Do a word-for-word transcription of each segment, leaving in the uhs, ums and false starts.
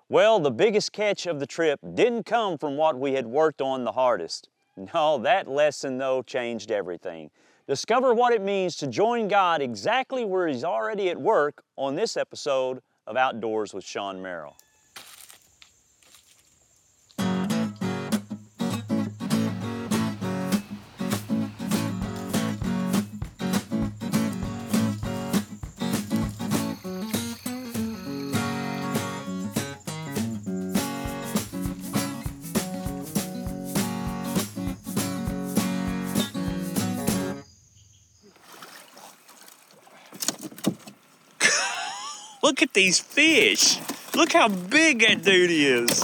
Well, the biggest catch of the trip didn't come from what we had worked on the hardest. No, that lesson though changed everything. Discover what it means to join God exactly where He's already at work on this episode of Outdoors with Sean Merrill. Look at these fish. Look how big that dude is.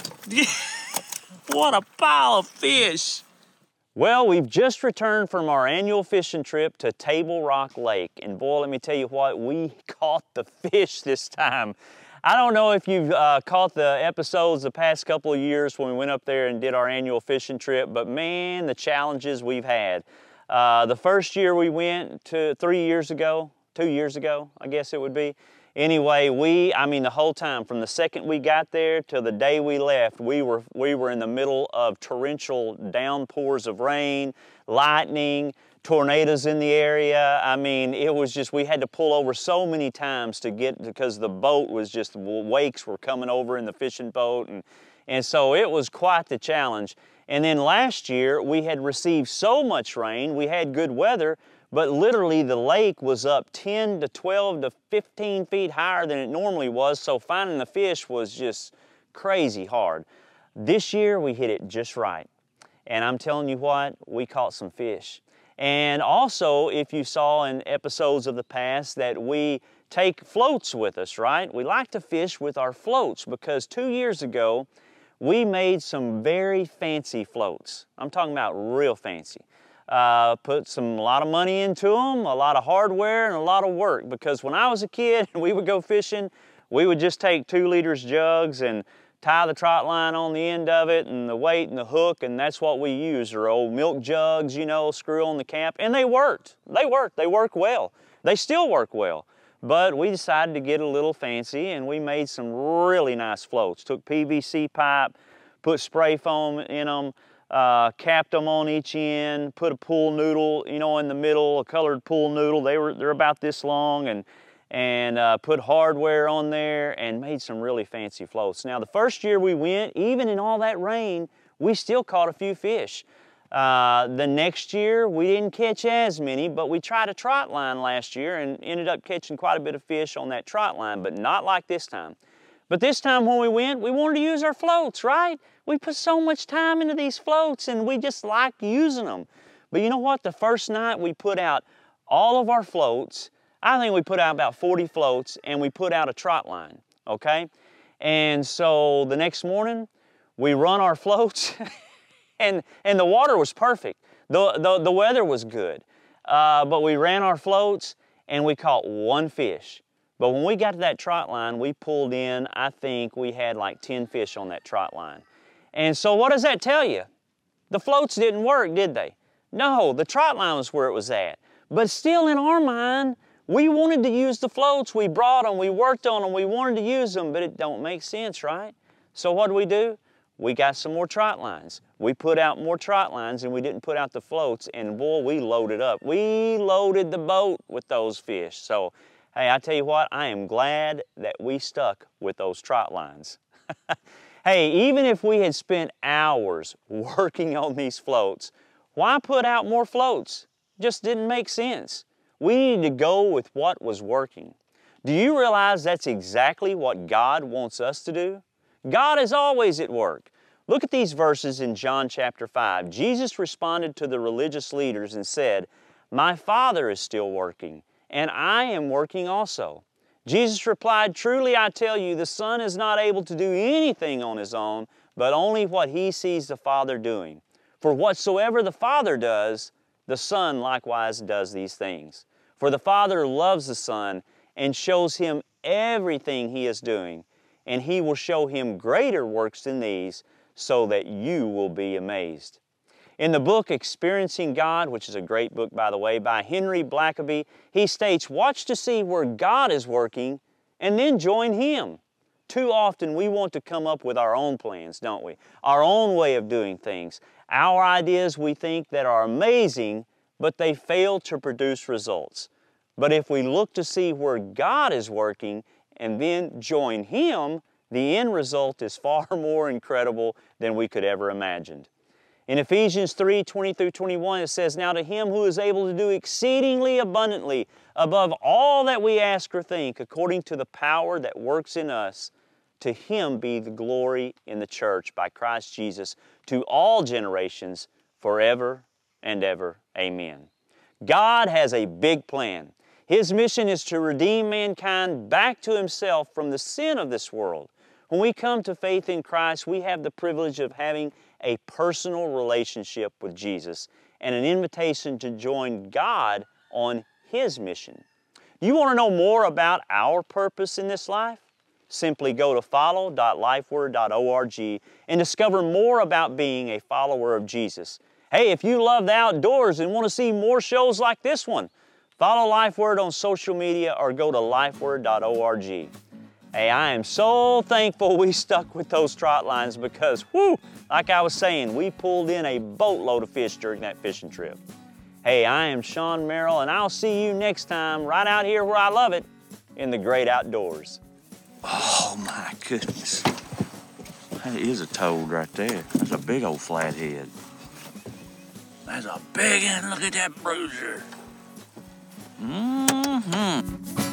What a pile of fish. Well, we've just returned from our annual fishing trip to Table Rock Lake. And boy, let me tell you what, we caught the fish this time. I don't know if you've uh, caught the episodes the past couple of years when we went up there and did our annual fishing trip, but man, the challenges we've had. Uh, the first year we went to three years ago, two years ago, I guess it would be. Anyway, we, I mean the whole time, from the second we got there till the day we left, we were, we were in the middle of torrential downpours of rain, lightning, tornadoes in the area. I mean, it was just, we had to pull over so many times to get, because the boat was just, wakes were coming over in the fishing boat, and, and so it was quite the challenge. And then last year, we had received so much rain, we had good weather, but literally the lake was up ten to twelve to fifteen feet higher than it normally was, so finding the fish was just crazy hard. This year we hit it just right. And I'm telling you what, we caught some fish. And also, if you saw in episodes of the past that we take floats with us, right? We like to fish with our floats because two years ago, we made some very fancy floats. I'm talking about real fancy. Uh, put some a lot of money into them, a lot of hardware, and a lot of work. Because when I was a kid and we would go fishing, we would just take two liters jugs and tie the trot line on the end of it and the weight and the hook, and that's what we used. Or old milk jugs, you know, screw on the cap, and they worked. They worked. They work well. They still work well. But we decided to get a little fancy, and we made some really nice floats. Took P V C pipe, put spray foam in them, Uh, capped them on each end, put a pool noodle, you know, in the middle, a colored pool noodle. They were, they're about this long, and, and uh, put hardware on there and made some really fancy floats. Now, the first year we went, even in all that rain, we still caught a few fish. Uh, the next year, we didn't catch as many, but we tried a trot line last year and ended up catching quite a bit of fish on that trot line, but not like this time. But this time when we went, we wanted to use our floats, right? We put so much time into these floats and we just like using them. But you know what? The first night we put out all of our floats. I think we put out about forty floats, and we put out a trot line, okay? And so the next morning, we run our floats and, and the water was perfect. The, the, the weather was good. Uh, but we ran our floats and we caught one fish. But when we got to that trot line, we pulled in, I think we had like ten fish on that trot line. And so what does that tell you? The floats didn't work, did they? No, the trot line was where it was at. But still in our mind, we wanted to use the floats. We brought them, we worked on them, we wanted to use them, but it don't make sense, right? So what do we do? We got some more trot lines. We put out more trot lines and we didn't put out the floats, and boy, we loaded up. We loaded the boat with those fish. So hey, I tell you what, I am glad that we stuck with those trot lines. Hey, even if we had spent hours working on these floats, why put out more floats? Just didn't make sense. We needed to go with what was working. Do you realize that's exactly what God wants us to do? God is always at work. Look at these verses in John chapter five. Jesus responded to the religious leaders and said, "My Father is still working, and I am working also." Jesus replied, "Truly I tell you, the Son is not able to do anything on His own, but only what He sees the Father doing. For whatsoever the Father does, the Son likewise does these things. For the Father loves the Son and shows Him everything He is doing, and He will show Him greater works than these, so that you will be amazed." In the book Experiencing God, which is a great book, by the way, by Henry Blackaby, he states, "Watch to see where God is working and then join Him. Too often we want to come up with our own plans, don't we? Our own way of doing things. Our ideas we think that are amazing, but they fail to produce results. But if we look to see where God is working and then join Him, the end result is far more incredible than we could ever imagine. In Ephesians three, twenty through twenty-one, it says, "Now to Him who is able to do exceedingly abundantly above all that we ask or think, according to the power that works in us, to Him be the glory in the church by Christ Jesus to all generations, forever and ever. Amen." God has a big plan. His mission is to redeem mankind back to Himself from the sin of this world. When we come to faith in Christ, we have the privilege of having a personal relationship with Jesus and an invitation to join God on His mission. You want to know more about our purpose in this life? Simply go to follow dot lifeword dot org and discover more about being a follower of Jesus. Hey, if you love the outdoors and want to see more shows like this one, follow LifeWord on social media or go to lifeword dot org. Hey, I am so thankful we stuck with those trot lines because, whoo, like I was saying, we pulled in a boatload of fish during that fishing trip. Hey, I am Sean Merrill, and I'll see you next time right out here where I love it, in the great outdoors. Oh, my goodness. That is a toad right there. That's a big old flathead. That's a big one. Look at that bruiser. Mm-hmm.